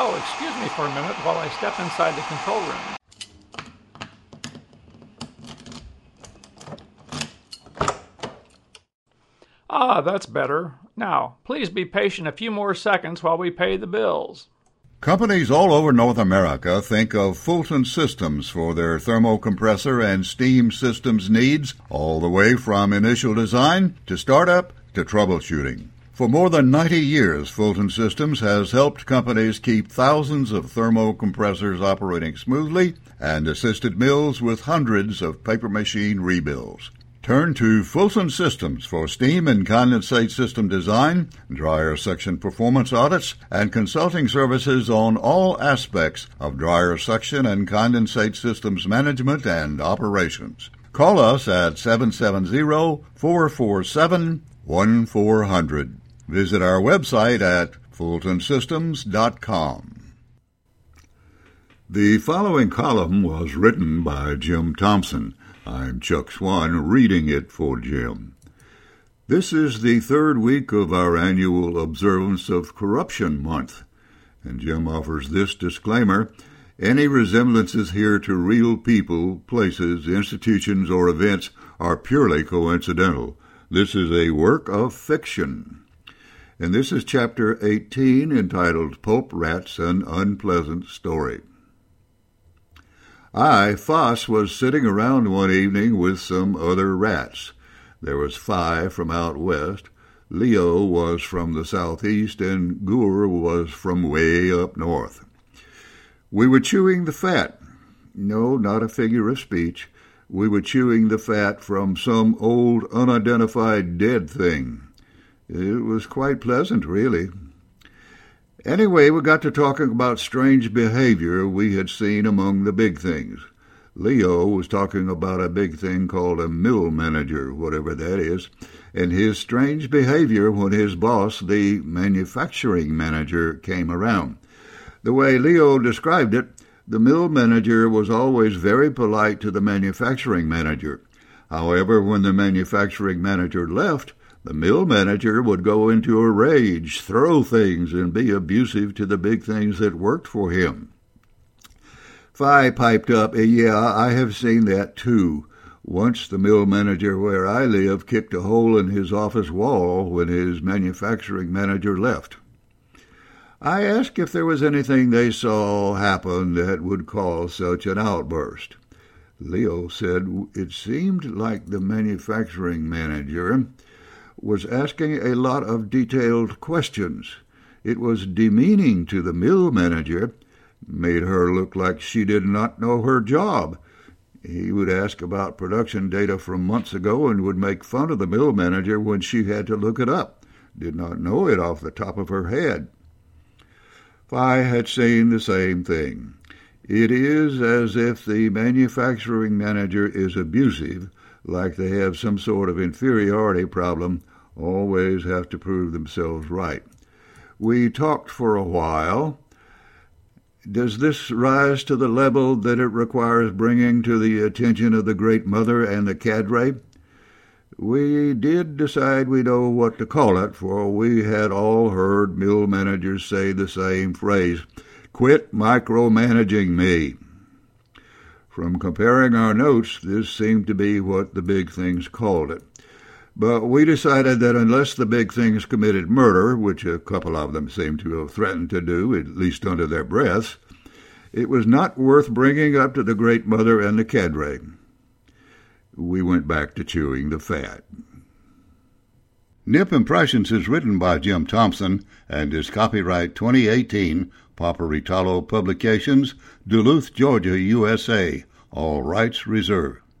Oh, excuse me for a minute while I step inside the control room. Ah, that's better. Now, please be patient a few more seconds while we pay the bills. Companies all over North America think of Fulton Systems for their thermocompressor and steam systems needs, all the way from initial design to startup to troubleshooting. For more than 90 years, Fulton Systems has helped companies keep thousands of thermocompressors operating smoothly and assisted mills with hundreds of paper machine rebuilds. Turn to Fulton Systems for steam and condensate system design, dryer section performance audits, and consulting services on all aspects of dryer section and condensate systems management and operations. Call us at 770-447-1400. Visit our website at fultonsystems.com. The following column was written by Jim Thompson. I'm Chuck Swan, reading it for Jim. This is the third week of our annual observance of Corruption Month, and Jim offers this disclaimer: any resemblances here to real people, places, institutions, or events are purely coincidental. This is a work of fiction. And this is Chapter 18, entitled Pulp Rats, An Unpleasant Story. Foss, was sitting around one evening with some other rats. There was Phi from out west, Leo was from the southeast, and Gur was from way up north. We were chewing the fat. No, not a figure of speech. We were chewing the fat from some old unidentified dead thing. It was quite pleasant, really. Anyway, we got to talking about strange behavior we had seen among the big things. Leo was talking about a big thing called a mill manager, whatever that is, and his strange behavior when his boss, the manufacturing manager, came around. The way Leo described it, the mill manager was always very polite to the manufacturing manager. However, when the manufacturing manager left, the mill manager would go into a rage, throw things, and be abusive to the big things that worked for him. Phi piped up, "Yeah, I have seen that too. Once the mill manager where I live kicked a hole in his office wall when his manufacturing manager left." I asked if there was anything they saw happen that would cause such an outburst. Leo said it seemed like the manufacturing manager was asking a lot of detailed questions. It was demeaning to the mill manager, made her look like she did not know her job. He would ask about production data from months ago and would make fun of the mill manager when she had to look it up, did not know it off the top of her head. Phi had seen the same thing. It is as if the manufacturing manager is abusive, like they have some sort of inferiority problem, always have to prove themselves right. We talked for a while. Does this rise to the level that it requires bringing to the attention of the Great Mother and the cadre? We did decide we know what to call it, for we had all heard mill managers say the same phrase, "Quit micromanaging me." From comparing our notes, this seemed to be what the big things called it. But we decided that unless the big things committed murder, which a couple of them seemed to have threatened to do, at least under their breaths, it was not worth bringing up to the Great Mother and the cadre. We went back to chewing the fat. Nip Impressions is written by Jim Thompson and is copyright 2018, Paperitalo Publications, Duluth, Georgia, USA. All rights reserved.